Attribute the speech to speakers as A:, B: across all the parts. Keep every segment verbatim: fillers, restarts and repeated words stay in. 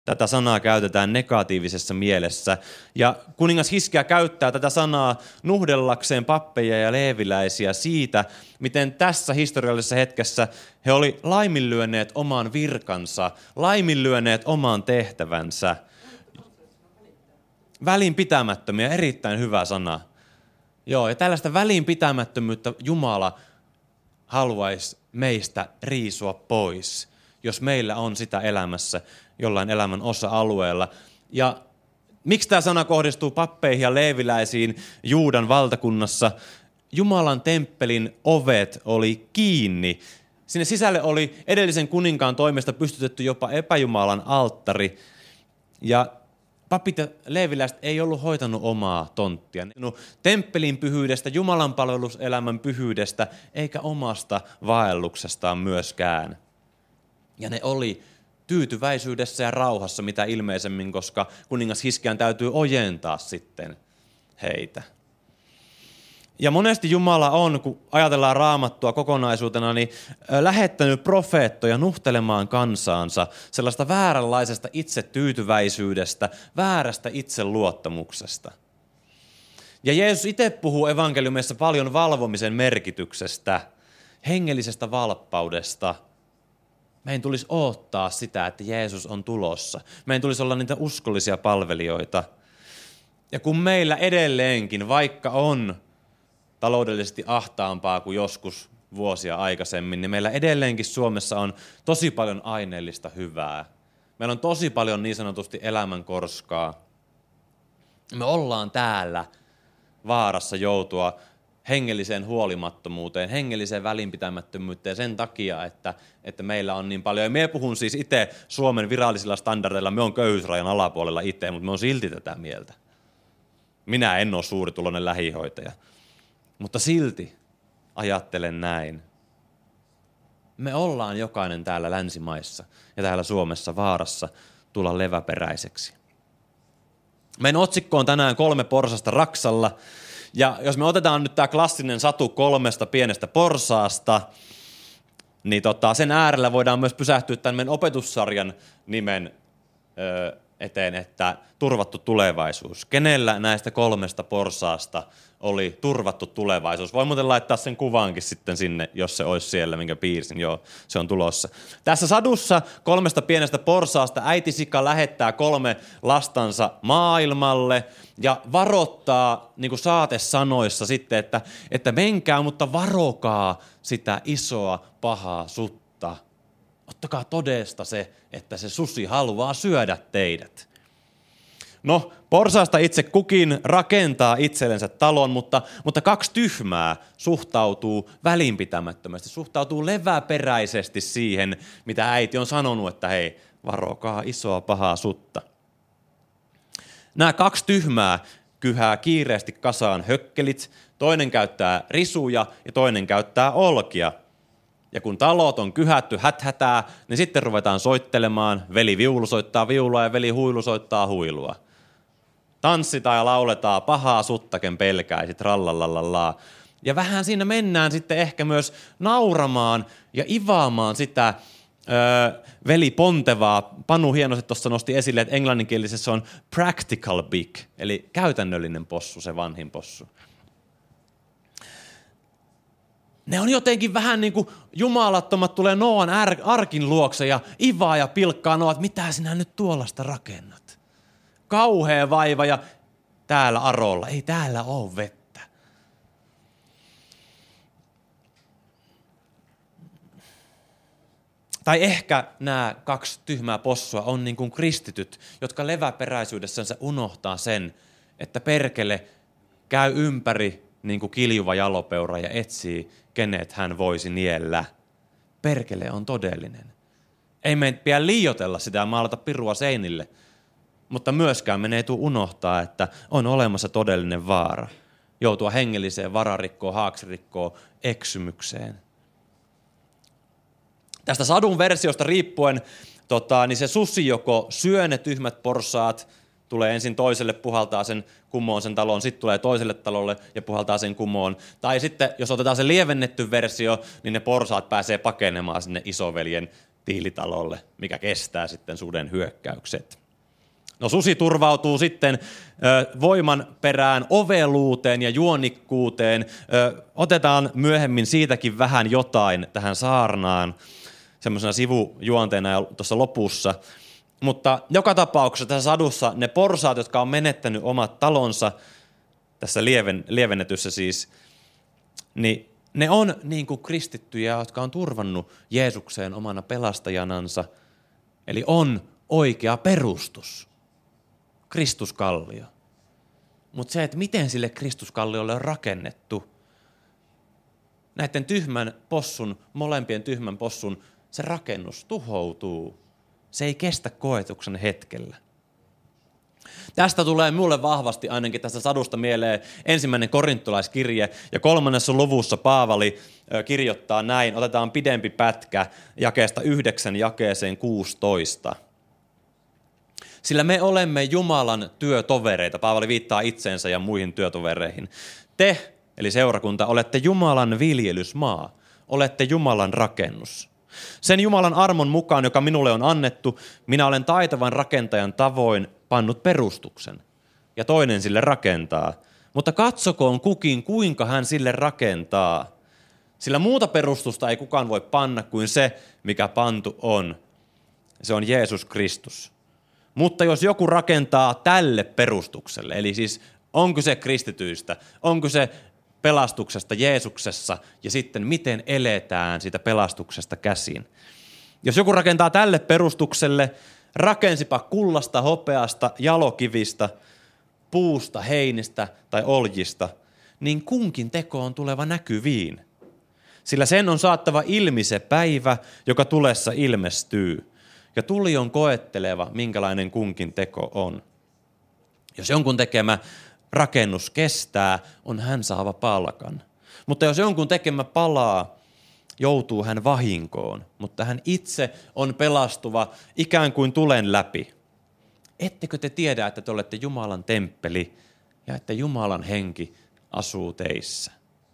A: tätä sanaa käytetään negatiivisessa mielessä. Ja kuningas Hiskia käyttää tätä sanaa nuhdellakseen pappeja ja leeviläisiä siitä, miten tässä historiallisessa hetkessä he oli laiminlyöneet oman virkansa, laiminlyöneet oman tehtävänsä. Välinpitämättömiä, erittäin hyvä sana. Joo, ja tällaista välinpitämättömyyttä Jumala haluaisi meistä riisua pois, jos meillä on sitä elämässä jollain elämän osa-alueella. Ja miksi tämä sana kohdistuu pappeihin ja leeviläisiin Juudan valtakunnassa? Jumalan temppelin ovet oli kiinni. Sinne sisälle oli edellisen kuninkaan toimesta pystytetty jopa epäjumalan alttari. Ja papit ja leeviläiset ei ollut hoitanut omaa tonttia. Temppelin pyhyydestä, Jumalan palveluselämän pyhyydestä, eikä omasta vaelluksestaan myöskään. Ja ne oli tyytyväisyydessä ja rauhassa mitä ilmeisemmin, koska kuningas Hiskian täytyy ojentaa sitten heitä. Ja monesti Jumala on, kun ajatellaan Raamattua kokonaisuutena, niin lähettänyt profeettoja nuhtelemaan kansaansa sellaista vääränlaisesta itsetyytyväisyydestä, väärästä itseluottamuksesta. Ja Jeesus itse puhuu evankeliumissa paljon valvomisen merkityksestä, hengellisestä valppaudesta. Meidän tulisi odottaa sitä, että Jeesus on tulossa. Meidän tulisi olla niitä uskollisia palvelijoita. Ja kun meillä edelleenkin, vaikka on taloudellisesti ahtaampaa kuin joskus vuosia aikaisemmin, niin meillä edelleenkin Suomessa on tosi paljon aineellista hyvää. Meillä on tosi paljon niin sanotusti elämän korskaa. Me ollaan täällä vaarassa joutua hengelliseen huolimattomuuteen, hengelliseen välinpitämättömyyteen sen takia, että, että meillä on niin paljon. Ja minä puhun siis itse Suomen virallisilla standardeilla, me on köyhyysrajan alapuolella itse, mutta me on silti tätä mieltä. Minä en ole suurituloinen lähihoitaja. Mutta silti ajattelen näin. Me ollaan jokainen täällä länsimaissa ja täällä Suomessa vaarassa tulla leväperäiseksi. Meidän otsikko on tänään kolme porsasta raksalla. Ja jos me otetaan nyt tämä klassinen satu kolmesta pienestä porsaasta, niin tota, sen äärellä voidaan myös pysähtyä tämän meidän opetussarjan nimen ö, eteen, että turvattu tulevaisuus. Kenellä näistä kolmesta porsaasta oli turvattu tulevaisuus? Voi muuten laittaa sen kuvaankin sitten sinne, jos se olisi siellä, minkä piirsin. Joo, se on tulossa. Tässä sadussa kolmesta pienestä porsaasta äiti sika lähettää kolme lastansa maailmalle ja varoittaa niin kuin saatesanoissa sitten, että, että menkää, mutta varokaa sitä isoa pahaa sutta. Ottakaa todesta se, että se susi haluaa syödä teidät. No, porsaasta itse kukin rakentaa itsellensä talon, mutta, mutta kaksi tyhmää suhtautuu välinpitämättömästi, suhtautuu leväperäisesti siihen, mitä äiti on sanonut, että hei, varokaa isoa pahaa sutta. Nämä kaksi tyhmää kyhää kiireesti kasaan hökkelit, toinen käyttää risuja ja toinen käyttää olkia. Ja kun talot on kyhätty häthätää, niin sitten ruvetaan soittelemaan. Veli viulu soittaa viulua ja veli huilu soittaa huilua. Tanssitaan ja lauletaan, pahaa suttaken pelkäisit, rallallallalaa. Ja vähän siinä mennään sitten ehkä myös nauramaan ja ivaamaan sitä öö, veli pontevaa. Panu hienosti tuossa nosti esille, että englanninkielisessä on practical big, eli käytännöllinen possu, se vanhin possu. Ne on jotenkin vähän niin kuin jumalattomat tulee Nooan arkin luokse ja ivaa ja pilkkaa Noa, että mitä sinä nyt tuollaista rakennat. Kauhea vaiva ja täällä Arolla, ei täällä ole vettä. Tai ehkä nämä kaksi tyhmää possua on niin kuin kristityt, jotka leväperäisyydessänsä unohtaa sen, että perkele käy ympäri niin kuin kiljuva jalopeura ja etsii, kenet hän voisi niellä. Perkele on todellinen. Ei meidän pidä liioitella sitä ja maalata pirua seinille, mutta myöskään me ei tule unohtaa, että on olemassa todellinen vaara. Joutua hengelliseen vararikkoon, haaksirikkoon, eksymykseen. Tästä sadun versiosta riippuen, tota, niin se susi joko syö ne tyhmät porsaat, tulee ensin toiselle, puhaltaa sen kumoon sen talon, sitten tulee toiselle talolle ja puhaltaa sen kumoon. Tai sitten, jos otetaan se lievennetty versio, niin ne porsaat pääsee pakenemaan sinne isoveljen tiilitalolle, mikä kestää sitten suden hyökkäykset. No susi turvautuu sitten ö, voiman perään oveluuteen ja juonikkuuteen. Ö, otetaan myöhemmin siitäkin vähän jotain tähän saarnaan, semmoisena sivujuonteena tuossa lopussa. Mutta joka tapauksessa tässä sadussa ne porsaat, jotka on menettänyt omat talonsa, tässä lieven, lievennetyssä siis, niin ne on niin kuin kristittyjä, jotka on turvannut Jeesukseen omana pelastajanansa. Eli on oikea perustus. Kristuskallio. Mutta se, että miten sille Kristuskalliolle on rakennettu, näiden tyhmän possun, molempien tyhmän possun, se rakennus tuhoutuu. Se ei kestä koetuksen hetkellä. Tästä tulee minulle vahvasti ainakin tästä sadusta mieleen ensimmäinen korintolaiskirje, ja kolmannessa luvussa Paavali kirjoittaa näin, otetaan pidempi pätkä jakeesta yhdeksän jakeeseen kuusitoista. Sillä me olemme Jumalan työtovereita, Paavali viittaa itseensä ja muihin työtovereihin. Te, eli seurakunta, olette Jumalan viljelysmaa, olette Jumalan rakennus. Sen Jumalan armon mukaan, joka minulle on annettu, minä olen taitavan rakentajan tavoin pannut perustuksen, ja toinen sille rakentaa. Mutta katsokoon kukin, kuinka hän sille rakentaa. Sillä muuta perustusta ei kukaan voi panna kuin se, mikä pantu on. Se on Jeesus Kristus. Mutta jos joku rakentaa tälle perustukselle, eli siis on kyse kristityistä, on kyse pelastuksesta Jeesuksessa ja sitten miten eletään siitä pelastuksesta käsin. Jos joku rakentaa tälle perustukselle, rakensipa kullasta, hopeasta, jalokivistä, puusta, heinistä tai oljista, niin kunkin teko on tuleva näkyviin. Sillä sen on saattava ilmi se päivä, joka tulessa ilmestyy. Ja tuli on koetteleva, minkälainen kunkin teko on. Jos jonkun tekemä rakennus kestää, on hän saava palkan. Mutta jos jonkun tekemä palaa, joutuu hän vahinkoon, mutta hän itse on pelastuva ikään kuin tulen läpi. Ettekö te tiedä, että te olette Jumalan temppeli ja että Jumalan henki asuu teissä?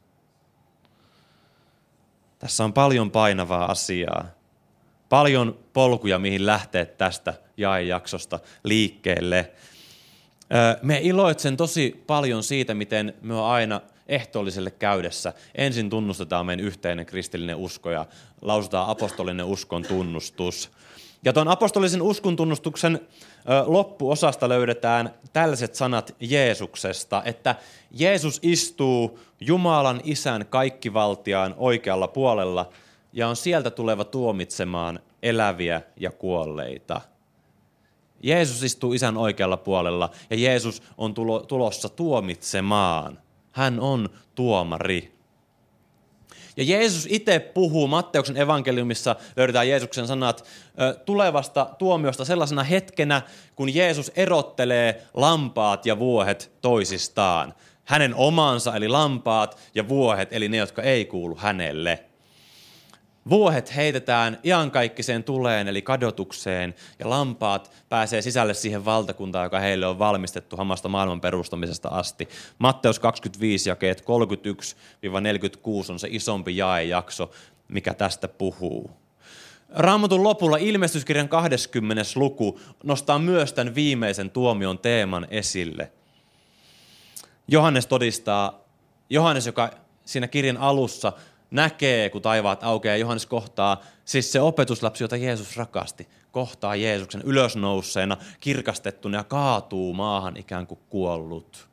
A: Tässä on paljon painavaa asiaa. Paljon polkuja, mihin lähteä tästä jaejaksosta liikkeelle. Me iloitsen tosi paljon siitä, miten me on aina ehtoolliselle käydessä. Ensin tunnustetaan meidän yhteinen kristillinen usko ja lausutaan apostolinen uskon tunnustus. Ja tuon apostolisen uskon tunnustuksen loppuosasta löydetään tällaiset sanat Jeesuksesta, että Jeesus istuu Jumalan Isän kaikkivaltiaan oikealla puolella ja on sieltä tuleva tuomitsemaan eläviä ja kuolleita. Jeesus istuu Isän oikealla puolella ja Jeesus on tulo, tulossa tuomitsemaan. Hän on tuomari. Ja Jeesus itse puhuu, Matteuksen evankeliumissa löydetään Jeesuksen sanat tulevasta tuomiosta sellaisena hetkenä, kun Jeesus erottelee lampaat ja vuohet toisistaan. Hänen omansa eli lampaat ja vuohet eli ne, jotka ei kuulu hänelle. Vuohet heitetään iankaikkiseen tuleen eli kadotukseen ja lampaat pääsee sisälle siihen valtakuntaan, joka heille on valmistettu hamasta maailman perustamisesta asti. Matteus kaksikymmentäviisi jakeet kolmekymmentäyksi neljäkymmentäkuusi on se isompi jaejakso, mikä tästä puhuu. Raamatun lopulla ilmestyskirjan kahdeskymmenes luku nostaa myös tämän viimeisen tuomion teeman esille. Johannes todistaa, Johannes, joka siinä kirjan alussa näkee, kun taivaat aukeaa, ja Johannes kohtaa, siis se opetuslapsi, jota Jeesus rakasti, kohtaa Jeesuksen ylösnouseena, kirkastettuna ja kaatuu maahan ikään kuin kuollut.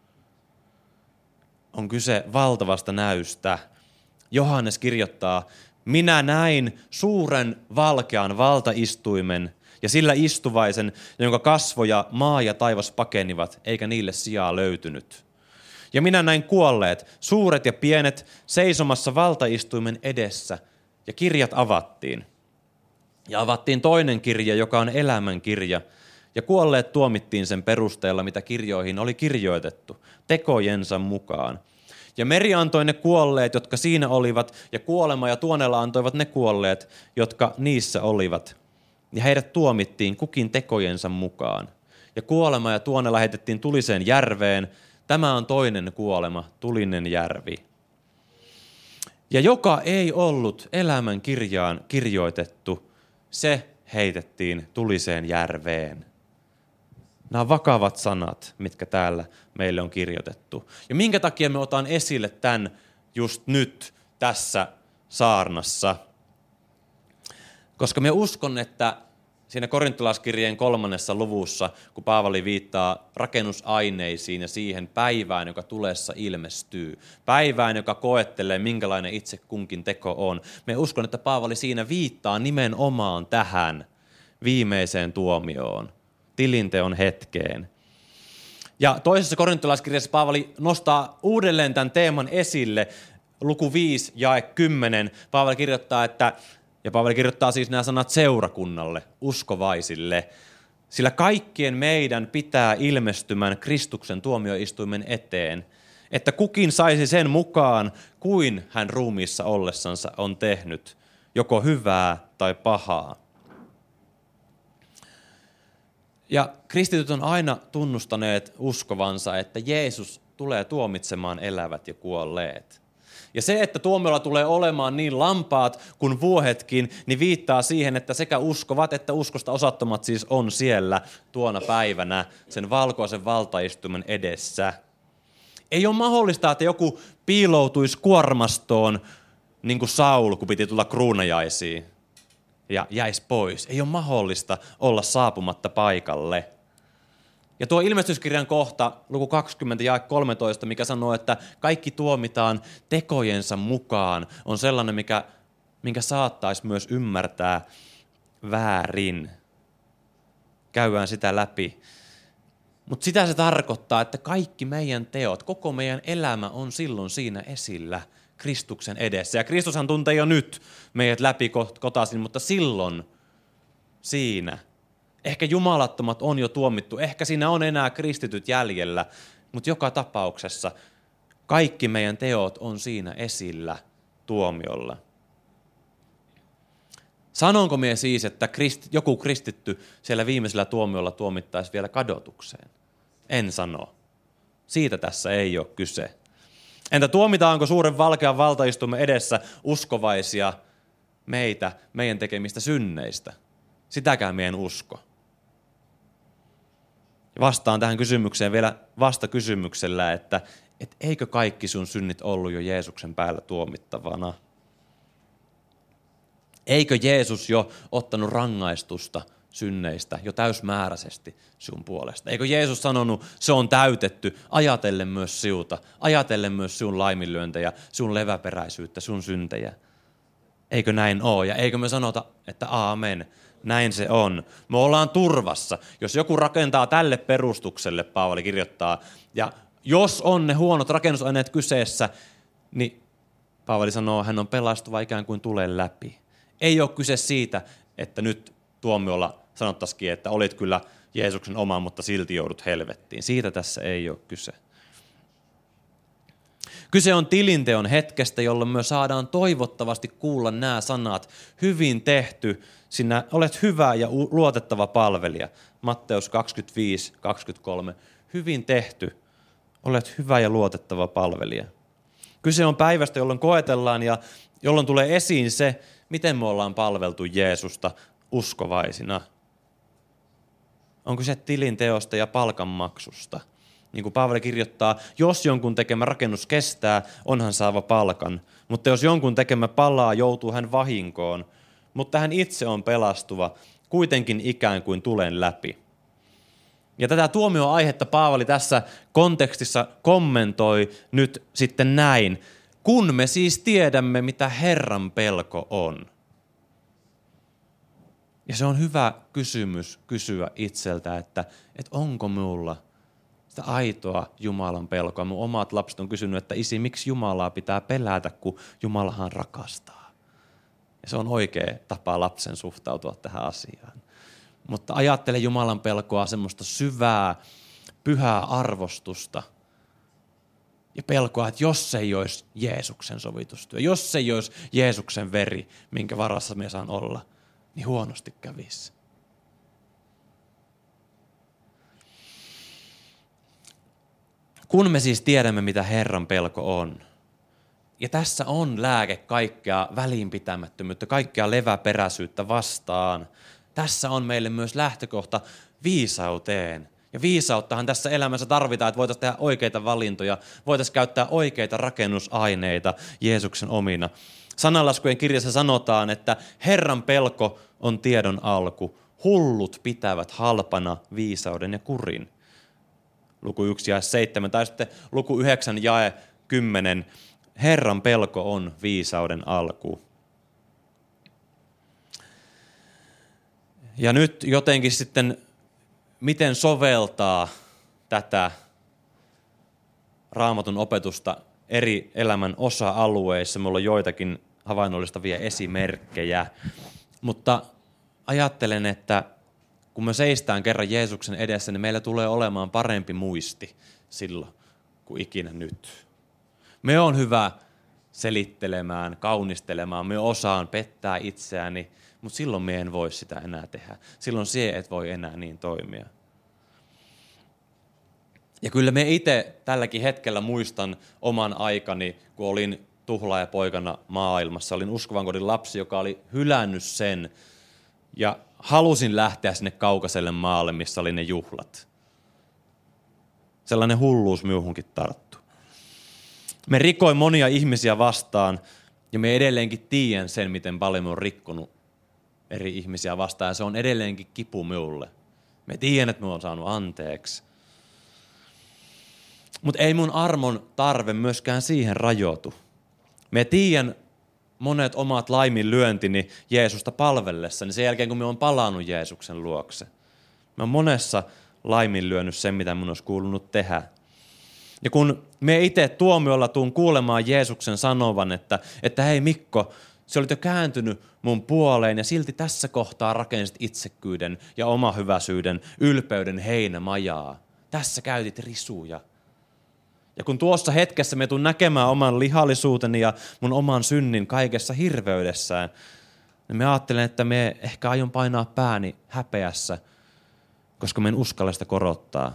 A: On kyse valtavasta näystä. Johannes kirjoittaa, minä näin suuren valkean valtaistuimen ja sillä istuvaisen, jonka kasvoja maa ja taivas pakenivat, eikä niille sijaa löytynyt. Ja minä näin kuolleet, suuret ja pienet, seisomassa valtaistuimen edessä, ja kirjat avattiin. Ja avattiin toinen kirja, joka on elämän kirja, ja kuolleet tuomittiin sen perusteella, mitä kirjoihin oli kirjoitettu, tekojensa mukaan. Ja meri antoi ne kuolleet, jotka siinä olivat, ja kuolema ja tuonella antoivat ne kuolleet, jotka niissä olivat. Ja heidät tuomittiin kukin tekojensa mukaan. Ja kuolema ja tuonella heitettiin tuliseen järveen. Tämä on toinen kuolema, tulinen järvi. Ja joka ei ollut elämän kirjaan kirjoitettu, se heitettiin tuliseen järveen. Nämä on vakavat sanat, mitkä täällä meille on kirjoitettu. Ja minkä takia me otan esille tämän just nyt tässä saarnassa? Koska me uskon, että siinä korintolaiskirjeen kolmannessa luvussa, kun Paavali viittaa rakennusaineisiin ja siihen päivään, joka tulessa ilmestyy, päivään, joka koettelee, minkälainen itse kunkin teko on, me uskon, että Paavali siinä viittaa nimenomaan tähän viimeiseen tuomioon, tilinteon hetkeen. Ja toisessa korintolaiskirjassa Paavali nostaa uudelleen tämän teeman esille, luku viisi jae kymmenen. Paavali kirjoittaa, että Ja Paavali kirjoittaa siis nämä sanat seurakunnalle, uskovaisille, sillä kaikkien meidän pitää ilmestymään Kristuksen tuomioistuimen eteen, että kukin saisi sen mukaan, kuin hän ruumiissa ollessansa on tehnyt, joko hyvää tai pahaa. Ja kristityt on aina tunnustaneet uskovansa, että Jeesus tulee tuomitsemaan elävät ja kuolleet. Ja se, että tuomiolla tulee olemaan niin lampaat kuin vuohetkin, niin viittaa siihen, että sekä uskovat että uskosta osattomat siis on siellä tuona päivänä sen valkoisen valtaistuimen edessä. Ei ole mahdollista, että joku piiloutuisi kuormastoon niin kuin Saul, kun piti tulla kruunajaisiin ja jäisi pois. Ei ole mahdollista olla saapumatta paikalle. Ja tuo ilmestyskirjan kohta, luku kaksikymmentä ja kolmetoista, mikä sanoo, että kaikki tuomitaan tekojensa mukaan, on sellainen, mikä, minkä saattaisi myös ymmärtää väärin. Käydään sitä läpi. Mutta sitä se tarkoittaa, että kaikki meidän teot, koko meidän elämä on silloin siinä esillä Kristuksen edessä. Ja Kristushan tuntee jo nyt meidät läpi kotaisin, mutta silloin siinä. Ehkä jumalattomat on jo tuomittu, ehkä siinä on enää kristityt jäljellä, mutta joka tapauksessa kaikki meidän teot on siinä esillä tuomiolla. Sanonko minä siis, että krist, joku kristitty siellä viimeisellä tuomiolla tuomittaisi vielä kadotukseen? En sano. Siitä tässä ei ole kyse. Entä tuomitaanko suuren valkean valtaistuimen edessä uskovaisia meitä, meidän tekemistä synneistä? Sitäkään minä en usko. Vastaan tähän kysymykseen vielä vastakysymyksellä, että et eikö kaikki sun synnit ollut jo Jeesuksen päällä tuomittavana? Eikö Jeesus jo ottanut rangaistusta synneistä jo täysmääräisesti sun puolesta? Eikö Jeesus sanonut, se on täytetty, ajatellen myös siuta, ajatellen myös sun laiminlyöntejä, sun leväperäisyyttä, sun syntejä? Eikö näin ole? Ja eikö me sanota, että aamen? Näin se on. Me ollaan turvassa. Jos joku rakentaa tälle perustukselle, Paavali kirjoittaa, ja jos on ne huonot rakennusaineet kyseessä, niin Paavali sanoo, hän on pelastuva ikään kuin tulen läpi. Ei ole kyse siitä, että nyt tuomiolla sanottaisikin, että olit kyllä Jeesuksen oma, mutta silti joudut helvettiin. Siitä tässä ei ole kyse. Kyse on tilinteon hetkestä, jolloin me saadaan toivottavasti kuulla nämä sanat. Hyvin tehty, sinä olet hyvä ja luotettava palvelija. Matteus kaksikymmentäviisi kaksikymmentäkolme. Hyvin tehty, olet hyvä ja luotettava palvelija. Kyse on päivästä, jolloin koetellaan ja jolloin tulee esiin se, miten me ollaan palveltu Jeesusta uskovaisina. On kyse tilinteosta ja palkanmaksusta. Niin kuin Paavali kirjoittaa, jos jonkun tekemä rakennus kestää, onhan saava palkan. Mutta jos jonkun tekemä palaa, joutuu hän vahinkoon. Mutta hän itse on pelastuva, kuitenkin ikään kuin tulen läpi. Ja tätä tuomioaihetta Paavali tässä kontekstissa kommentoi nyt sitten näin. Kun me siis tiedämme, mitä Herran pelko on. Ja se on hyvä kysymys kysyä itseltä, että, että onko minulla sitä aitoa Jumalan pelkoa. Mun omat lapset on kysynyt, että isi, miksi Jumalaa pitää pelätä, kun Jumalahan rakastaa. Ja se on oikea tapa lapsen suhtautua tähän asiaan. Mutta ajattele Jumalan pelkoa semmoista syvää, pyhää arvostusta. Ja pelkoa, että jos ei olisi Jeesuksen sovitustyö, jos ei olisi Jeesuksen veri, minkä varassa me saan olla, niin huonosti kävisi. Kun me siis tiedämme, mitä Herran pelko on, Ja tässä on lääke kaikkea välinpitämättömyyttä, kaikkea leväperäisyyttä vastaan. Tässä on meille myös lähtökohta viisauteen. Ja viisauttahan tässä elämässä tarvitaan, että voitaisiin tehdä oikeita valintoja, voitaisiin käyttää oikeita rakennusaineita Jeesuksen omina. Sananlaskujen kirjassa sanotaan, että Herran pelko on tiedon alku. Hullut pitävät halpana viisauden ja kurin. Luku yksi jae seitsemän tai sitten luku yhdeksän jae kymmenen. Herran pelko on viisauden alku. Ja nyt jotenkin sitten, miten soveltaa tätä Raamatun opetusta eri elämän osa-alueissa. Minulla on joitakin havainnollistavia esimerkkejä, mutta ajattelen, että kun me seistään kerran Jeesuksen edessä, niin meillä tulee olemaan parempi muisti silloin kuin ikinä nyt. Me on hyvä selittelemään, kaunistelemaan, me osaan pettää itseäni, mutta silloin me en voi sitä enää tehdä. Silloin se et voi enää niin toimia. Ja kyllä me itse tälläkin hetkellä muistan oman aikani, kun olin tuhlaajapoikana maailmassa. Olin uskovan kodin lapsi, joka oli hylännyt sen ja halusin lähteä sinne kaukaiselle maalle, missä oli ne juhlat. Sellainen hulluus minuhunkin tarttu. Me rikoin monia ihmisiä vastaan ja me edelleenkin tiedän sen, miten paljon me on rikkonut eri ihmisiä vastaan. Ja se on edelleenkin kipu minulle. Me tiedän, että me on saanut anteeksi. Mutta ei mun armon tarve myöskään siihen rajoitu. Me tiedän monet omat laiminlyöntini Jeesusta palvellessani sen jälkeen, kun me on palannut Jeesuksen luokse. Mä oon monessa laiminlyönyt sen, mitä mun olisi kuulunut tehdä. Ja kun me itse tuomiolla tuun kuulemaan Jeesuksen sanovan, että, että hei Mikko, sä olit jo kääntynyt mun puoleen ja silti tässä kohtaa rakensit itsekkyyden ja omahyväisyyden, ylpeyden heinämajaa. Tässä käytit risuja. Ja kun tuossa hetkessä me tuun näkemään oman lihallisuuteni ja mun oman synnin kaikessa hirveydessään, niin me ajattelen, että me ehkä aion painaa pääni häpeässä, koska me en uskalla sitä korottaa.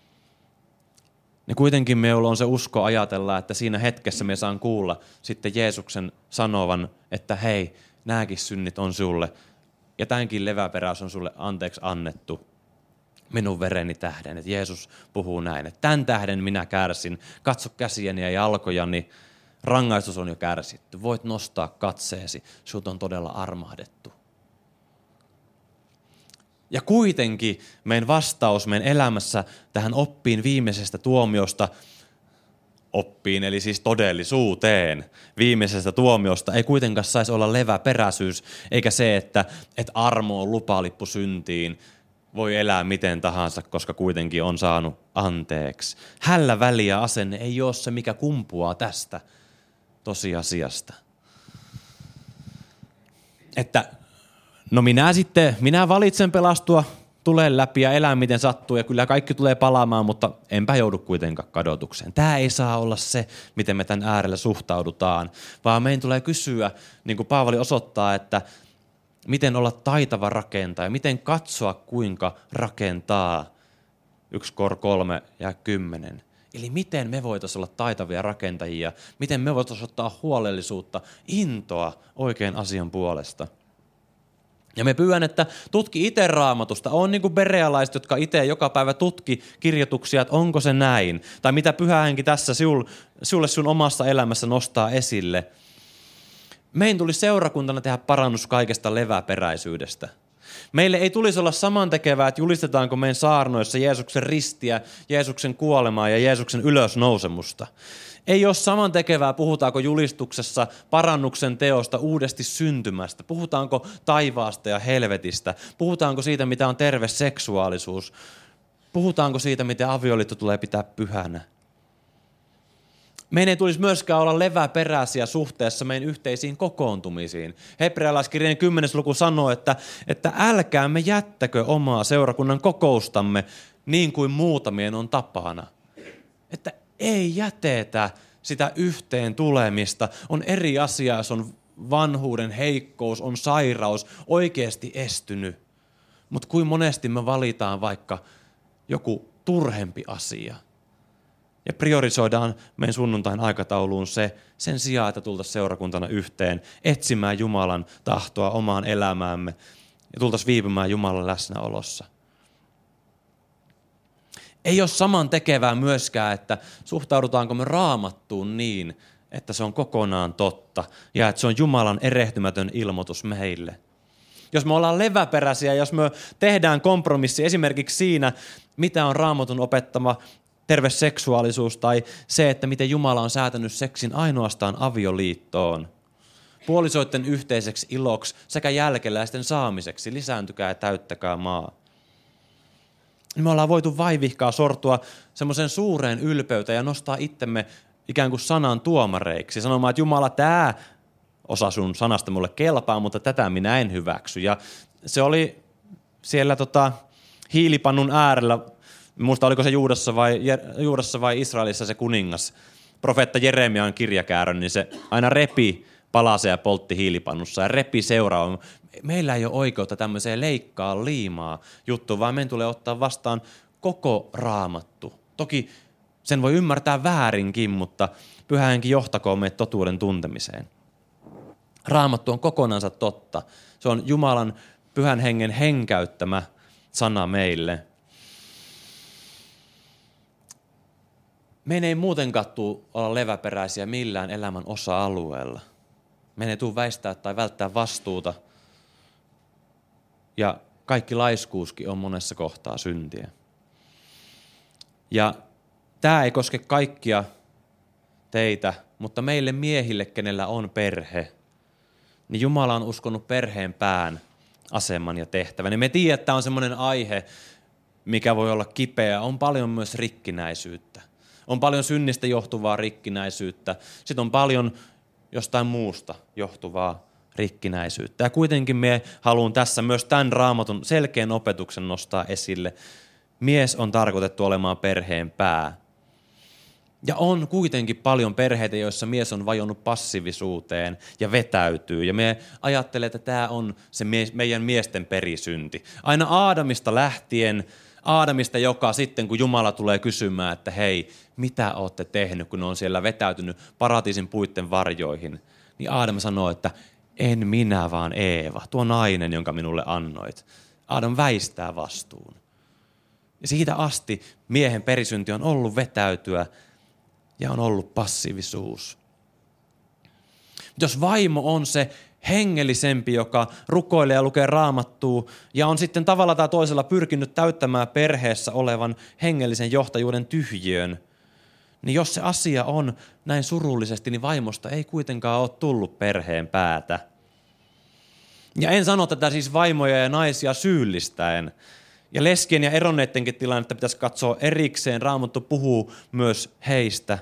A: Ja kuitenkin meillä on se usko ajatella, että siinä hetkessä me saan kuulla sitten Jeesuksen sanovan, että hei, nämäkin synnit on sulle ja tämänkin leväperäys on sulle anteeksi annettu minun vereni tähden. Että Jeesus puhuu näin, että tämän tähden minä kärsin, katso käsiäni ja jalkojani, rangaistus on jo kärsitty. Voit nostaa katseesi, sinut on todella armahdettu. Ja kuitenkin meidän vastaus meidän elämässä tähän oppiin viimeisestä tuomiosta, oppiin eli siis todellisuuteen viimeisestä tuomiosta, ei kuitenkaan saisi olla leväperäisyys, eikä se, että, että armo on lupalippu syntiin, voi elää miten tahansa, koska kuitenkin on saanut anteeksi. Hällä väliä asenne ei ole se, mikä kumpuaa tästä tosiasiasta. Että no minä sitten, minä valitsen pelastua, tulee läpi ja elää miten sattuu ja kyllä kaikki tulee palaamaan, mutta enpä joudu kuitenkaan kadotukseen. Tämä ei saa olla se, miten me tämän äärellä suhtaudutaan, vaan meidän tulee kysyä, niin kuin Paavali osoittaa, että miten olla taitava rakentaja, miten katsoa kuinka rakentaa. Yksi kor kolme ja kymmenen. Eli miten me voitaisiin olla taitavia rakentajia, miten me voitaisiin ottaa huolellisuutta, intoa oikean asian puolesta. Ja me pyydän, että tutki itse Raamatusta. On niin kuin berealaiset, jotka itse joka päivä tutki kirjoituksia, että onko se näin. Tai mitä Pyhä Henki tässä sinulle sun omassa elämässä nostaa esille. Meidän tulisi seurakuntana tehdä parannus kaikesta leväperäisyydestä. Meille ei tulisi olla samantekevää, että julistetaanko meidän saarnoissa Jeesuksen ristiä, Jeesuksen kuolemaa ja Jeesuksen ylösnousemusta. Ei ole samantekevää, puhutaanko julistuksessa parannuksen teosta, uudesti syntymästä. Puhutaanko taivaasta ja helvetistä. Puhutaanko siitä, mitä on terve seksuaalisuus. Puhutaanko siitä, miten avioliitto tulee pitää pyhänä. Meidän ei tulisi myöskään olla leväperäisiä suhteessa meidän yhteisiin kokoontumisiin. Hebrealaiskirjan kymmenes luku sanoo, että, että älkäämme jättäkö omaa seurakunnan kokoustamme niin kuin muutamien on tapana. Että ei jätetä sitä yhteen tulemista. On eri asia, jos on vanhuuden heikkous, on sairaus, oikeasti estynyt. Mutta kuin monesti me valitaan vaikka joku turhempi asia. ja priorisoidaan meidän sunnuntain aikatauluun se sen sijaan, että tultaisiin seurakuntana yhteen etsimään Jumalan tahtoa omaan elämäämme ja tultaisiin viipymään Jumalan läsnäolossa. Ei ole saman tekevää myöskään, että suhtaudutaanko me Raamattuun niin, että se on kokonaan totta ja että se on Jumalan erehtymätön ilmoitus meille. Jos me ollaan leväperäisiä, jos me tehdään kompromissi esimerkiksi siinä, mitä on Raamatun opettama terve seksuaalisuus tai se, että miten Jumala on säätänyt seksin ainoastaan avioliittoon, puolisoiden yhteiseksi iloksi sekä jälkeläisten saamiseksi, lisääntykää ja täyttäkää maa. Me ollaan voitu vaivihkaa sortua semmoiseen suureen ylpeyteen ja nostaa itsemme ikään kuin sanan tuomareiksi, sanomaan, että Jumala, tämä osa sun sanasta mulle kelpaa, mutta tätä minä en hyväksy. Ja se oli siellä tota, hiilipannun äärellä, muista oliko se Juudassa vai, Juudassa vai Israelissa se kuningas, profeetta Jeremian kirjakäärön, niin se aina repi palasen ja poltti hiilipannussa ja repi seuraava. Meillä ei ole oikeutta tämmöiseen leikkaa liimaa juttuun, vaan meidän tulee ottaa vastaan koko Raamattu. Toki sen voi ymmärtää väärinkin, mutta Pyhä Henki johtakoon meidät totuuden tuntemiseen. Raamattu on kokonansa totta. Se on Jumalan Pyhän Hengen henkäyttämä sana meille. Meidän ei muutenkaan tule olla leväperäisiä millään elämän osa-alueella. Meidän ei tule väistää tai välttää vastuuta. Ja kaikki laiskuuskin on monessa kohtaa syntiä. Ja tämä ei koske kaikkia teitä, mutta meille miehille, kenellä on perhe, niin Jumala on uskonut perheen pään aseman ja tehtävän. Ja me tiedämme, että tämä on semmoinen aihe, mikä voi olla kipeä. On paljon myös rikkinäisyyttä. On paljon synnistä johtuvaa rikkinäisyyttä. Sitten on paljon jostain muusta johtuvaa rikkinäisyyttä. Ja kuitenkin me haluan tässä myös tämän Raamatun selkeän opetuksen nostaa esille. Mies on tarkoitettu olemaan perheen pää. Ja on kuitenkin paljon perheitä, joissa mies on vajonnut passiivisuuteen ja vetäytyy. Ja me ajattelemme, että tämä on se meidän miesten perisynti. Aina Aadamista lähtien, Aadamista joka sitten, kun Jumala tulee kysymään, että hei, mitä olette tehnyt, kun ne on siellä vetäytynyt paratiisin puitten varjoihin. Niin Aadam sanoo, että en minä, vaan Eeva, tuo nainen, jonka minulle annoit. Aadam väistää vastuun. Ja siitä asti miehen perisynti on ollut vetäytyä ja on ollut passiivisuus. Jos vaimo on se hengellisempi, joka rukoilee ja lukee Raamattua ja on sitten tavalla tai toisella pyrkinyt täyttämään perheessä olevan hengellisen johtajuuden tyhjiön, niin jos se asia on näin surullisesti, niin vaimosta ei kuitenkaan ole tullut perheen päätä. Ja en sano tätä siis vaimoja ja naisia syyllistäen. Ja leskien ja eronneittenkin tilannetta pitäisi katsoa erikseen. Raamattu puhuu myös heistä.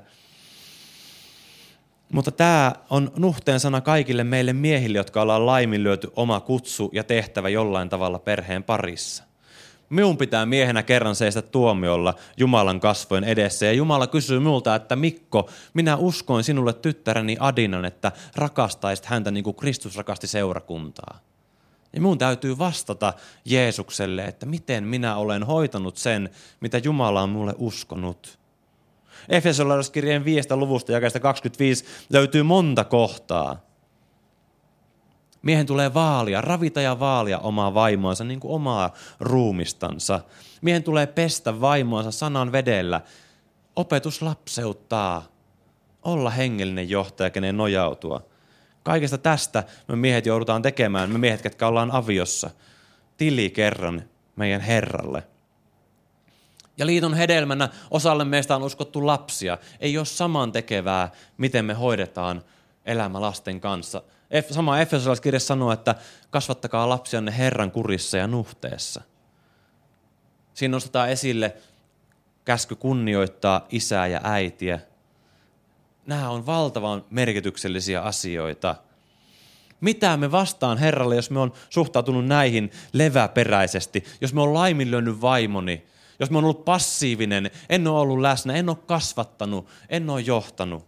A: Mutta tämä on nuhteen sana kaikille meille miehille, jotka ollaan laiminlyöty oma kutsu ja tehtävä jollain tavalla perheen parissa. Minun pitää miehenä kerran seistä tuomiolla Jumalan kasvojen edessä. Ja Jumala kysyy minulta, että Mikko, minä uskoin sinulle tyttäreni Adinan, että rakastaisit häntä niin kuin Kristus rakasti seurakuntaa. Ja minun täytyy vastata Jeesukselle, että miten minä olen hoitanut sen, mitä Jumala on mulle uskonut. Efesolaiskirjeen viidestä luvusta jakeesta kaksikymmentäviisi löytyy monta kohtaa. Miehen tulee vaalia, ravita ja vaalia omaa vaimoansa niin kuin omaa ruumistansa. Miehen tulee pestä vaimoansa sanan vedellä. Opetus lapseuttaa. Olla hengellinen johtaja, kenen nojautua. Kaikesta tästä me miehet joudutaan tekemään, me miehet, ketkä ollaan aviossa, tili kerran meidän Herralle. Ja liiton hedelmänä osalle meistä on uskottu lapsia. Ei ole saman tekevää, miten me hoidetaan elämä lasten kanssa. Sama Efesolaiskirja sanoo, että kasvattakaa lapsianne Herran kurissa ja nuhteessa. Siinä nostetaan esille käsky kunnioittaa isää ja äitiä. Nämä on valtavan merkityksellisiä asioita. Mitä me vastaan Herralle, jos me on suhtautunut näihin leväperäisesti, jos me on laiminlyönyt vaimoni, jos me on ollut passiivinen, en ole ollut läsnä, en ole kasvattanut, en ole johtanut.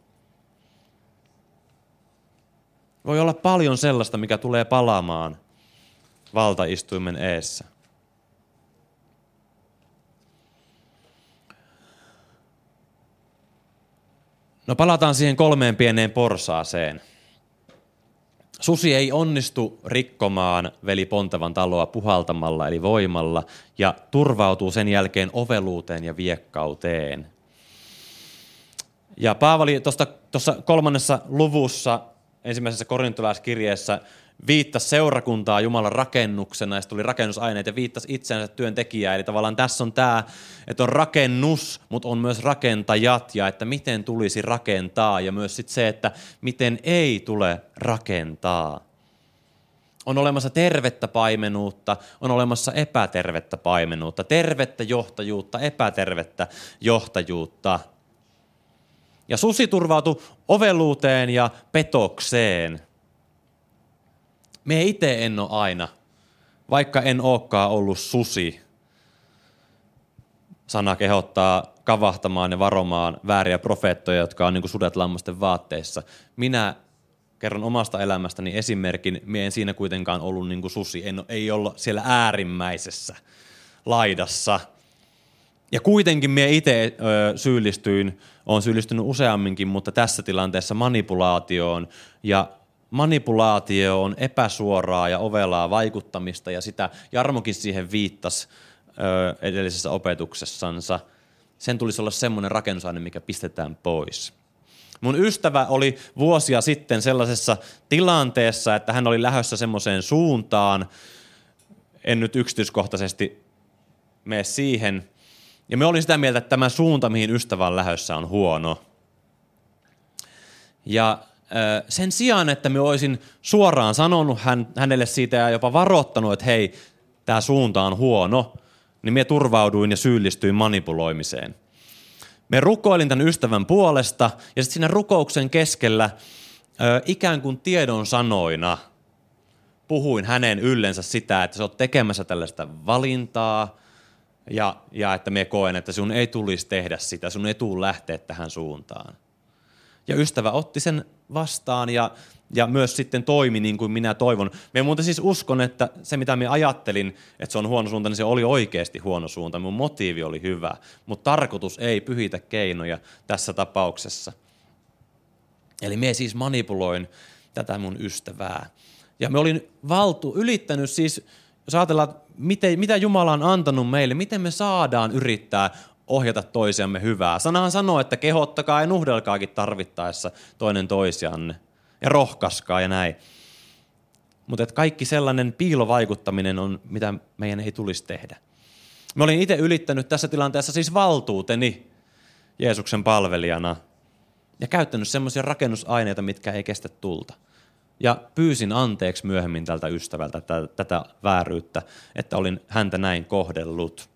A: Voi olla paljon sellaista, mikä tulee palaamaan valtaistuimen eessä. No palataan siihen kolmeen pieneen porsaaseen. Susi ei onnistu rikkomaan veli Pontavan taloa puhaltamalla eli voimalla ja turvautuu sen jälkeen oveluuteen ja viekkauteen. Ja Paavali tuossa kolmannessa luvussa ensimmäisessä korintolaiskirjeessä viittasi seurakuntaa Jumalan rakennuksena ja tuli rakennusaineet ja viittasi itseänsä työntekijää. Eli tavallaan tässä on tämä, että on rakennus, mutta on myös rakentajat ja että miten tulisi rakentaa ja myös sit se, että miten ei tule rakentaa. On olemassa tervettä paimenuutta, on olemassa epätervettä paimenuutta, tervettä johtajuutta, epätervettä johtajuutta. Ja susi turvautui oveluuteen ja petokseen. Me itse en ole aina, vaikka en olekaan ollut susi. Sana kehottaa kavahtamaan ja varomaan vääriä profeettoja, jotka on niin kuin sudet lammasten vaatteissa. Minä kerron omasta elämästäni esimerkin, minä en siinä kuitenkaan ollut niin kuin susi, en, ei olla siellä äärimmäisessä laidassa. Ja kuitenkin minä itse ö, syyllistyin, olen syyllistynyt useamminkin, mutta tässä tilanteessa manipulaatioon. Ja manipulaatio on epäsuoraa ja ovelaa vaikuttamista ja sitä Jarmokin siihen viittasi ö, edellisessä opetuksessansa. Sen tulisi olla semmoinen rakennusaine, mikä pistetään pois. Mun ystävä oli vuosia sitten sellaisessa tilanteessa, että hän oli lähdössä semmoiseen suuntaan, en nyt yksityiskohtaisesti mene siihen, ja me olin sitä mieltä, että tämä suunta, mihin ystävä on lähdössä, on huono. Ja äh, sen sijaan, että me olisin suoraan sanonut hän, hänelle siitä ja jopa varoittanut, että hei, tämä suunta on huono, niin me turvauduin ja syyllistyin manipuloimiseen. Me rukoilin tämän ystävän puolesta ja sitten siinä rukouksen keskellä äh, ikään kuin tiedon sanoina puhuin hänen yllensä sitä, että sä oot tekemässä tällaista valintaa, Ja, ja että me koen, että sun ei tulisi tehdä sitä, sun ei tule lähteä tähän suuntaan. Ja ystävä otti sen vastaan ja, ja myös sitten toimi niin kuin minä toivon. Me muuten siis uskon, että se mitä minä ajattelin, että se on huono suunta, niin se oli oikeasti huono suunta. Mun motiivi oli hyvä, mutta tarkoitus ei pyhitä keinoja tässä tapauksessa. Eli minä siis manipuloin tätä mun ystävää. Ja me olin valtu, ylittänyt siis, jos ajatellaan, miten, mitä Jumala on antanut meille, miten me saadaan yrittää ohjata toisiamme hyvää. Sanahan sanoo, että kehottakaa ja nuhdelkaakin tarvittaessa toinen toisianne ja rohkaiskaa ja näin. Mutta kaikki sellainen piilovaikuttaminen on, mitä meidän ei tulisi tehdä. Mä olin itse ylittänyt tässä tilanteessa siis valtuuteni Jeesuksen palvelijana ja käyttänyt semmoisia rakennusaineita, mitkä ei kestä tulta. Ja pyysin anteeksi myöhemmin tältä ystävältä tätä, tätä vääryyttä, että olin häntä näin kohdellut.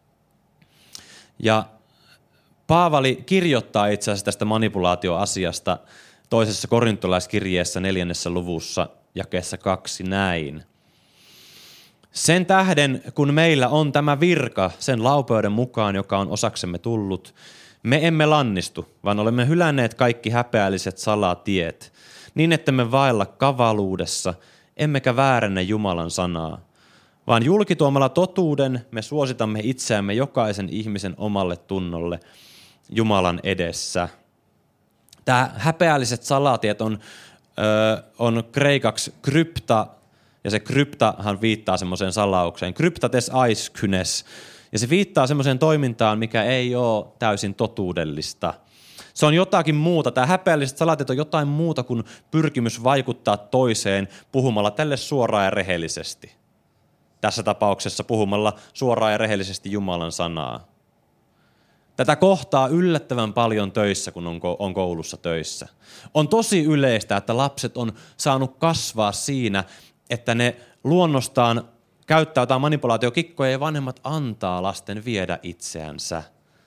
A: Ja Paavali kirjoittaa itse asiassa tästä manipulaatioasiasta toisessa korintolaiskirjeessä neljännessä luvussa jakeessa kaksi näin. Sen tähden, kun meillä on tämä virka sen laupeuden mukaan, joka on osaksemme tullut, me emme lannistu, vaan olemme hylänneet kaikki häpeälliset salatiet, niin että me vaella kavaluudessa, emmekä väärennä Jumalan sanaa, vaan julkituomalla totuuden me suositamme itseämme jokaisen ihmisen omalle tunnolle Jumalan edessä. Tämä häpeälliset salatiet on, ö, on kreikaksi krypta, ja se kryptahan viittaa semmoiseen salaukseen. Kryptates aiskynes, ja se viittaa semmoiseen toimintaan, mikä ei ole täysin totuudellista. Se on jotakin muuta. Tämä häpeälliset salatiet on jotain muuta kuin pyrkimys vaikuttaa toiseen puhumalla tälle suoraan ja rehellisesti. Tässä tapauksessa puhumalla suoraan ja rehellisesti Jumalan sanaa. Tätä kohtaa yllättävän paljon töissä, kun on koulussa töissä. On tosi yleistä, että lapset on saanut kasvaa siinä, että ne luonnostaan käyttää jotain manipulaatiokikkoja ja vanhemmat antaa lasten viedä itseänsä.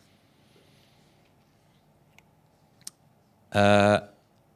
A: Öö,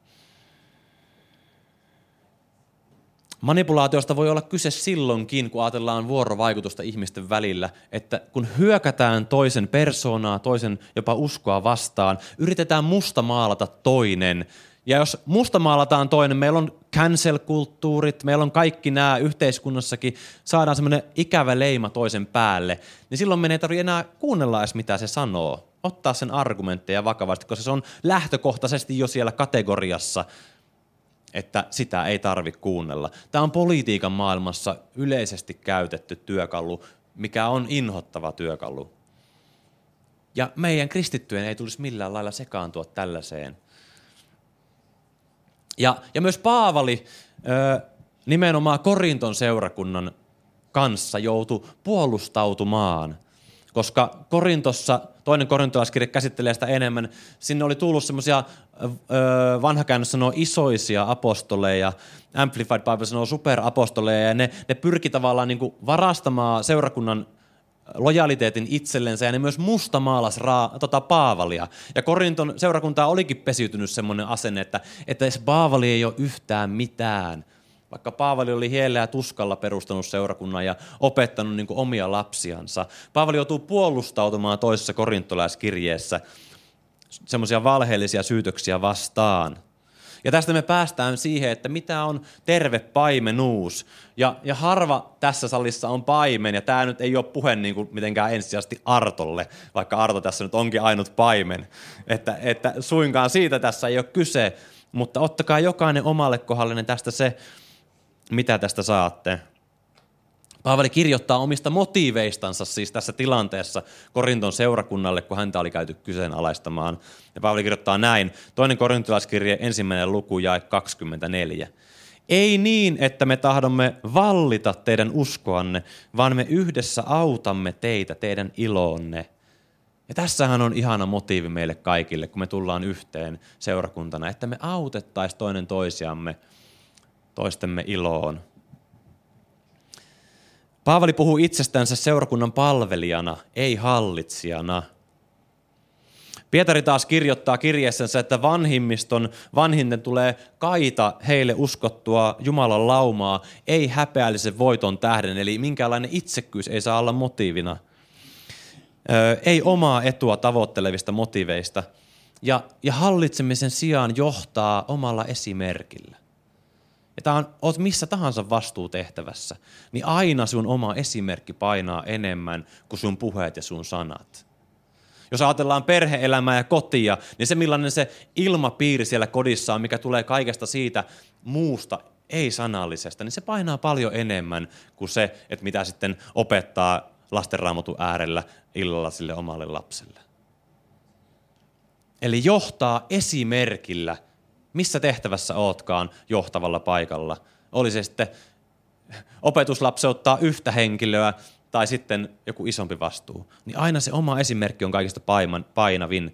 A: manipulaatiosta voi olla kyse silloinkin, kun ajatellaan vuorovaikutusta ihmisten välillä, että kun hyökätään toisen persoonaa, toisen jopa uskoa vastaan, yritetään mustamaalata toinen. Ja jos mustamaalataan toinen, meillä on cancel-kulttuurit, meillä on kaikki nämä yhteiskunnassakin, saadaan semmoinen ikävä leima toisen päälle, niin silloin me ei tarvitse enää kuunnella edes mitä se sanoo. ottaa sen argumentteja vakavasti, koska se on lähtökohtaisesti jo siellä kategoriassa, että sitä ei tarvitse kuunnella. Tämä on politiikan maailmassa yleisesti käytetty työkalu, mikä on inhottava työkalu. Ja meidän kristittyjen ei tulisi millään lailla sekaantua tällaiseen. Ja, ja myös Paavali ö, nimenomaan Korinton seurakunnan kanssa joutui puolustautumaan, koska Korintossa, toinen korintolaiskirja käsittelee sitä enemmän, sinne oli tullut semmoisia, vanha käännös sanoo isoisia apostoleja, Amplified Bible sanoo superapostoleja, ja ne, ne pyrki tavallaan niin kuin varastamaan seurakunnan lojaliteetin itsellensä, ja ne myös mustamaalas raa, tota Paavalia. Ja Korinton seurakuntaa olikin pesiytynyt semmoinen asenne, että, että Paavali ei ole yhtään mitään. Vaikka Paavali oli hiellä ja tuskalla perustanut seurakunnan ja opettanut niin kuin omia lapsiansa. Paavali joutuu puolustautumaan toisessa korintolaiskirjeessä semmoisia valheellisia syytöksiä vastaan. Ja tästä me päästään siihen, että mitä on terve paimenuus. Ja, ja harva tässä salissa on paimen, ja tämä nyt ei ole puhe niin kuin mitenkään ensisijaisesti Artolle, vaikka Arto tässä nyt onkin ainut paimen. Että, että suinkaan siitä tässä ei ole kyse, mutta ottakaa jokainen omalle kohdallinen tästä se, mitä tästä saatte. Paavali kirjoittaa omista motiiveistansa siis tässä tilanteessa Korinton seurakunnalle, kun häntä oli käyty kyseenalaistamaan. Ja Paavali kirjoittaa näin, toinen korintolaiskirje, ensimmäinen luku, jae kaksikymmentäneljä. Ei niin, että me tahdomme vallita teidän uskoanne, vaan me yhdessä autamme teitä teidän iloonne. Ja tässähän on ihana motiivi meille kaikille, kun me tullaan yhteen seurakuntana, että me autettaisiin toinen toisiamme toistemme iloon. Paavali puhuu itsestänsä seurakunnan palvelijana, ei hallitsijana. Pietari taas kirjoittaa kirjeessänsä, että vanhimmiston vanhinten tulee kaita heille uskottua Jumalan laumaa, ei häpeällisen voiton tähden, eli minkäänlainen itsekkyys ei saa olla motiivina. Ö, ei omaa etua tavoittelevista motiiveista. Ja, ja hallitsemisen sijaan johtaa omalla esimerkillä. Ja tämä on, oot missä tahansa vastuutehtävässä, niin aina sun oma esimerkki painaa enemmän kuin sun puheet ja sun sanat. Jos ajatellaan perhe-elämää ja kotia, niin se millainen se ilmapiiri siellä kodissa on, mikä tulee kaikesta siitä muusta, ei-sanallisesta, niin se painaa paljon enemmän kuin se, että mitä sitten opettaa lastenraamatun äärellä illalla sille omalle lapselle. Eli johtaa esimerkillä. Missä tehtävässä ootkaan johtavalla paikalla? Oli se sitten opetuslapseuttaa yhtä henkilöä tai sitten joku isompi vastuu. Niin aina se oma esimerkki on kaikista painavin.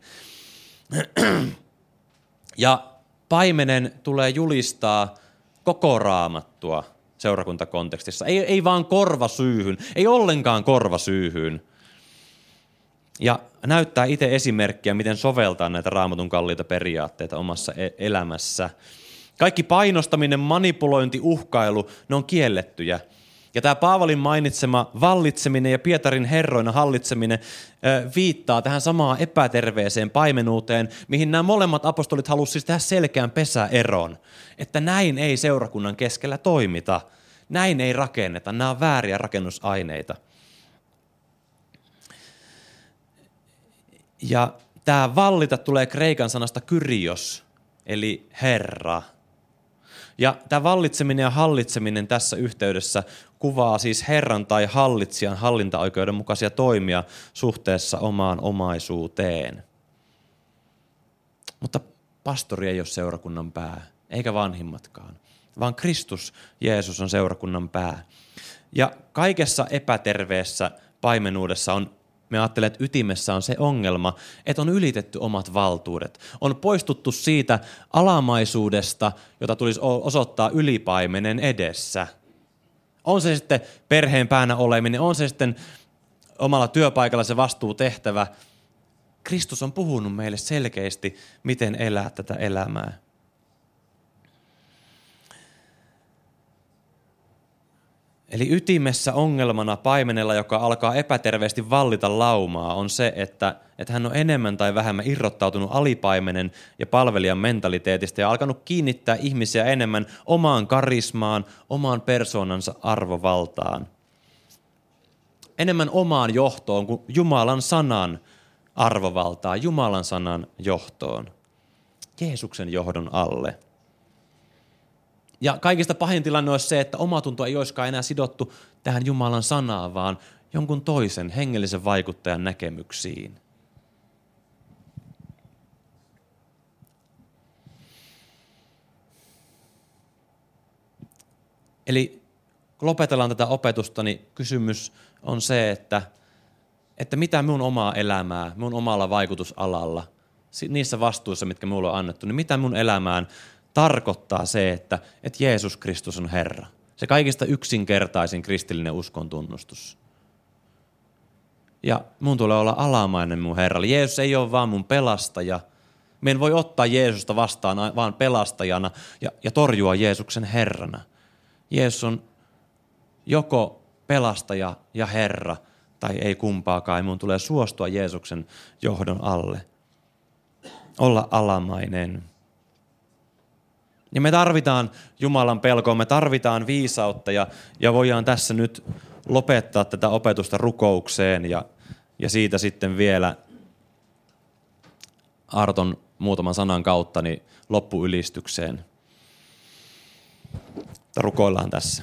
A: Ja paimenen tulee julistaa koko raamattua seurakuntakontekstissa. Ei, ei vaan korvasyyhyn, ei ollenkaan korvasyyhyn. Ja näyttää itse esimerkkiä, miten soveltaa näitä raamatun kalliita periaatteita omassa elämässä. Kaikki painostaminen, manipulointi, uhkailu, ne on kiellettyjä. Ja tämä Paavalin mainitsema vallitseminen ja Pietarin herroina hallitseminen viittaa tähän samaan epäterveeseen paimenuuteen, mihin nämä molemmat apostolit halusivat siis tehdä selkeän pesäeron. Että näin ei seurakunnan keskellä toimita. Näin ei rakenneta. Nämä on vääriä rakennusaineita. Ja tämä vallita tulee kreikan sanasta kyrios, eli herra. Ja tämä vallitseminen ja hallitseminen tässä yhteydessä kuvaa siis herran tai hallitsijan hallintaoikeuden mukaisia toimia suhteessa omaan omaisuuteen. Mutta pastori ei ole seurakunnan pää, eikä vanhimmatkaan, vaan Kristus Jeesus on seurakunnan pää. Ja kaikessa epäterveessä paimenuudessa on me ajattelen, että ytimessä on se ongelma, että on ylitetty omat valtuudet. On poistuttu siitä alamaisuudesta, jota tulisi osoittaa ylipaimenen edessä. On se sitten perheen päänä oleminen, on se sitten omalla työpaikalla se vastuutehtävä. Kristus on puhunut meille selkeästi, miten elää tätä elämää. Eli ytimessä ongelmana paimenella, joka alkaa epäterveesti vallita laumaa, on se, että, että hän on enemmän tai vähemmän irrottautunut alipaimenen ja palvelijan mentaliteetistä ja alkanut kiinnittää ihmisiä enemmän omaan karismaan, omaan persoonansa arvovaltaan. Enemmän omaan johtoon kuin Jumalan sanan arvovaltaa Jumalan sanan johtoon, Jeesuksen johdon alle. Ja kaikista pahin tilanne olisi se, että omatunto ei olisikaan enää sidottu tähän Jumalan sanaan, vaan jonkun toisen hengellisen vaikuttajan näkemyksiin. Eli kun lopetellaan tätä opetusta, niin kysymys on se, että, että mitä minun omaa elämää, minun omalla vaikutusalalla, niissä vastuissa, mitkä minulle on annettu, niin mitä minun elämään tarkoittaa se, että, että Jeesus Kristus on Herra. Se kaikista yksinkertaisin kristillinen uskon tunnustus. Ja mun tulee olla alamainen mun Herralle. Jeesus ei ole vaan mun pelastaja. Me en voi ottaa Jeesusta vastaan vaan pelastajana ja, ja torjua Jeesuksen Herrana. Jeesus on joko pelastaja ja Herra, tai ei kumpaakaan. Mun tulee suostua Jeesuksen johdon alle. Olla alamainen. Ja me tarvitaan Jumalan pelkoa, me tarvitaan viisautta ja, ja voidaan tässä nyt lopettaa tätä opetusta rukoukseen ja, ja siitä sitten vielä Arton muutaman sanan kautta niin loppuylistykseen. Rukoillaan tässä.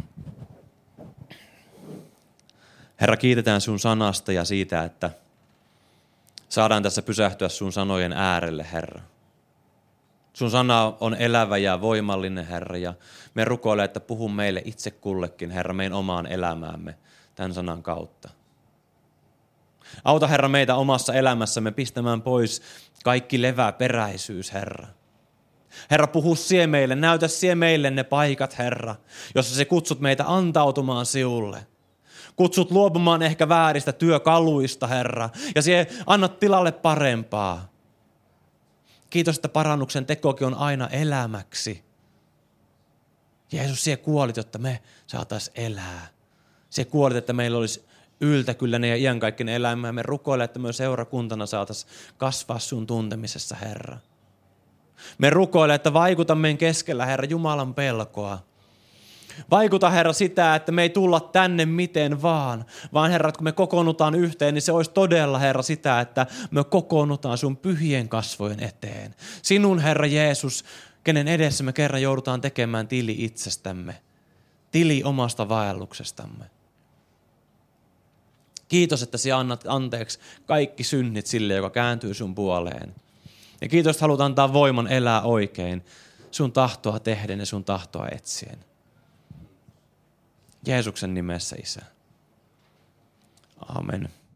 A: Herra, kiitetään sun sanasta ja siitä, että saadaan tässä pysähtyä sun sanojen äärelle, Herra. Sun sana on elävä ja voimallinen, Herra, ja me rukoilemme, että puhu meille itse kullekin, Herra, meidän omaan elämäämme tämän sanan kautta. Auta, Herra, meitä omassa elämässämme pistämään pois kaikki leväperäisyys, Herra. Herra, puhu sie meille, näytä sie meille ne paikat, Herra, jossa sä kutsut meitä antautumaan siulle. Kutsut luopumaan ehkä vääristä työkaluista, Herra, ja sie annat tilalle parempaa. Kiitos, että parannuksen tekokin on aina elämäksi. Jeesus, sie kuolit, jotta me saataisiin elää. Sie kuolit, että meillä olisi yltäkylläinen ja iankaikkinen elämä. Me rukoilemme, että me seurakuntana saataisiin kasvaa sun tuntemisessa, Herra. Me rukoilemme, että vaikuta meidän keskellä, Herra, Jumalan pelkoa. Vaikuta, Herra, sitä, että me ei tulla tänne miten vaan, vaan, Herra, että kun me kokoonnutaan yhteen, niin se olisi todella, Herra, sitä, että me kokoonnutaan sun pyhien kasvojen eteen. Sinun, Herra Jeesus, kenen edessä me kerran joudutaan tekemään tili itsestämme, tili omasta vaelluksestamme. Kiitos, että sinä annat anteeksi kaikki synnit sille, joka kääntyy sun puoleen. Ja kiitos, että haluat antaa voiman elää oikein, sun tahtoa tehden ja sun tahtoa etsien. Jeesuksen nimessä, Isä. Amen.